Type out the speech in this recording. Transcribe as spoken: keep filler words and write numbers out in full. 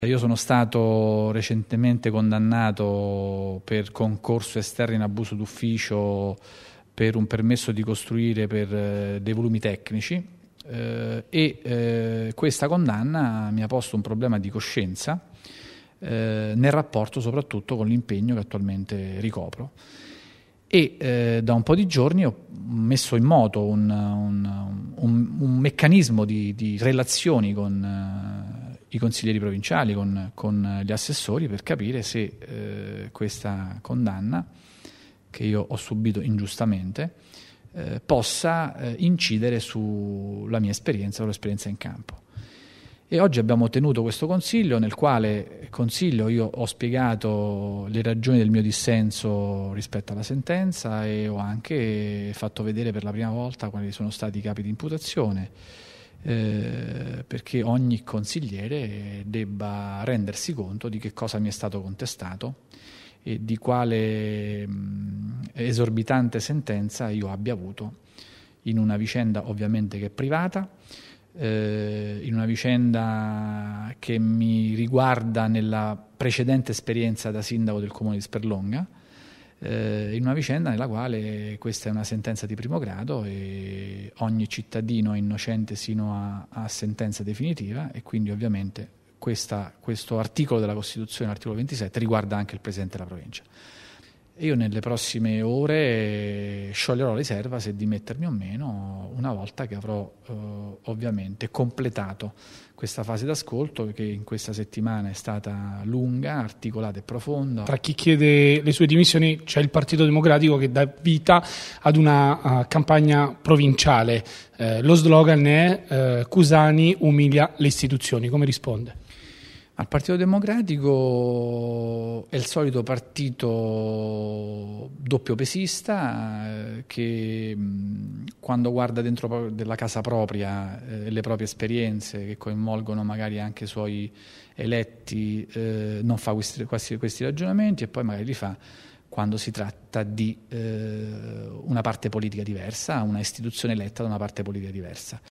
Io sono stato recentemente condannato per concorso esterno in abuso d'ufficio per un permesso di costruire per eh, dei volumi tecnici eh, e eh, questa condanna mi ha posto un problema di coscienza eh, nel rapporto soprattutto con l'impegno che attualmente ricopro. E eh, da un po' di giorni ho messo in moto un, un, un, un meccanismo di, di relazioni con eh, i consiglieri provinciali, con, con gli assessori, per capire se eh, questa condanna che io ho subito ingiustamente eh, possa eh, incidere sulla mia esperienza, l'esperienza in campo. E oggi abbiamo tenuto questo consiglio, nel quale consiglio io ho spiegato le ragioni del mio dissenso rispetto alla sentenza e ho anche fatto vedere per la prima volta quali sono stati i capi di imputazione, eh, perché ogni consigliere debba rendersi conto di che cosa mi è stato contestato e di quale mh, esorbitante sentenza io abbia avuto in una vicenda ovviamente che è privata, in una vicenda che mi riguarda nella precedente esperienza da sindaco del comune di Sperlonga, in una vicenda nella quale questa è una sentenza di primo grado e ogni cittadino è innocente sino a, a sentenza definitiva, e quindi ovviamente questa, questo articolo della Costituzione, l'articolo ventisette, riguarda anche il Presidente della provincia. Io nelle prossime ore scioglierò la riserva se dimettermi o meno, una volta che avrò eh, ovviamente completato questa fase d'ascolto, che in questa settimana è stata lunga, articolata e profonda. Tra chi chiede le sue dimissioni c'è il Partito Democratico che dà vita ad una uh, campagna provinciale. Eh, lo slogan è eh, Cusani umilia le istituzioni. Come risponde? Al Partito Democratico è il solito partito doppiopesista eh, che mh, quando guarda dentro della casa propria e eh, le proprie esperienze che coinvolgono magari anche i suoi eletti eh, non fa questi, questi, questi ragionamenti, e poi magari li fa quando si tratta di eh, una parte politica diversa, una istituzione eletta da una parte politica diversa.